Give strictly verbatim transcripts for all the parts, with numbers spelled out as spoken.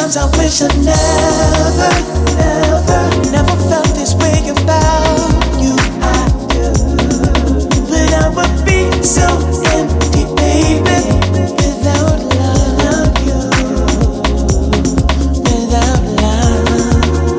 Sometimes I wish I never, never, never felt this way about you. I do, but I would be so empty, baby, without love, you, without love.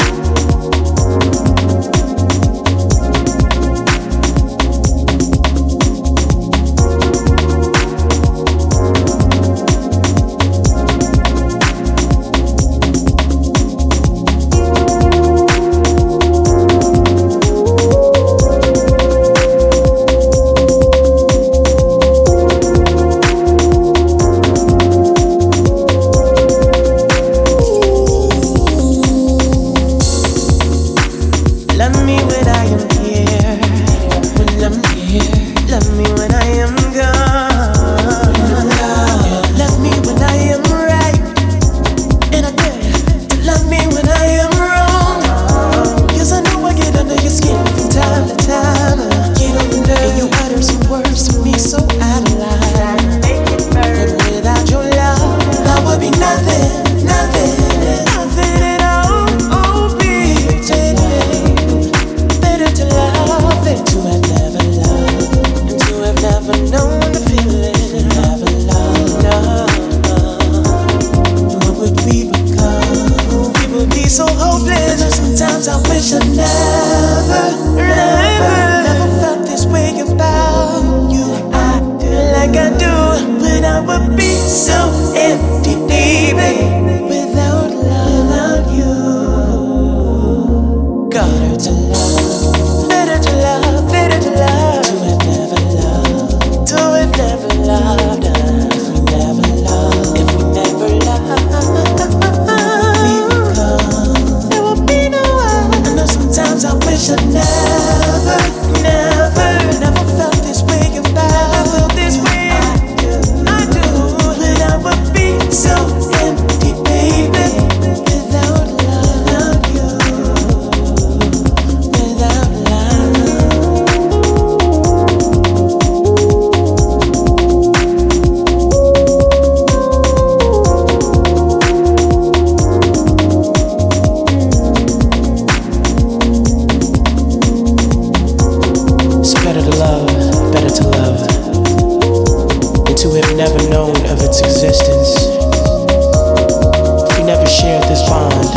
Love me when I am here, when I'm here. Love me when I am gone. Love me when I am right, and I dare to love me when I am wrong. Yes, I know I get under your skin from time to time. Get under, and you utter some words to me so out of line. And without your love, I would be nothing, nothing, nothing at all. Oh, baby. To love and to have never loved, and to have never known the feeling, never loved, no. What would we become? We would be so hopeless. And sometimes I wish I never, never, never felt this way about you. I do like I do, but I would be so empty, baby, without love, you. Got her to love. Better to love, better to love. To have never loved, to have never loved. If we never loved, if we never loved, we become. There will be no one. I know sometimes I wish I never, never, never felt this way about. I felt this way. I do, I do, but I would be so empty, baby, without love, you. Without It's better to love, better to love, than to have never known of its existence. If we never shared this bond,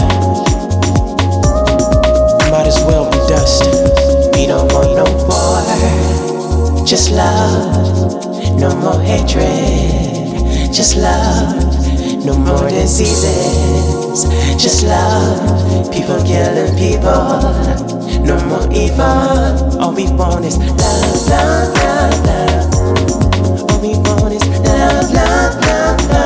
we might as well be dust. We don't want no war, just love. No more hatred, just love. No more diseases, just love. People killing people. No more evil. All we want is love, love, love, love. All we want is love, love, love, love.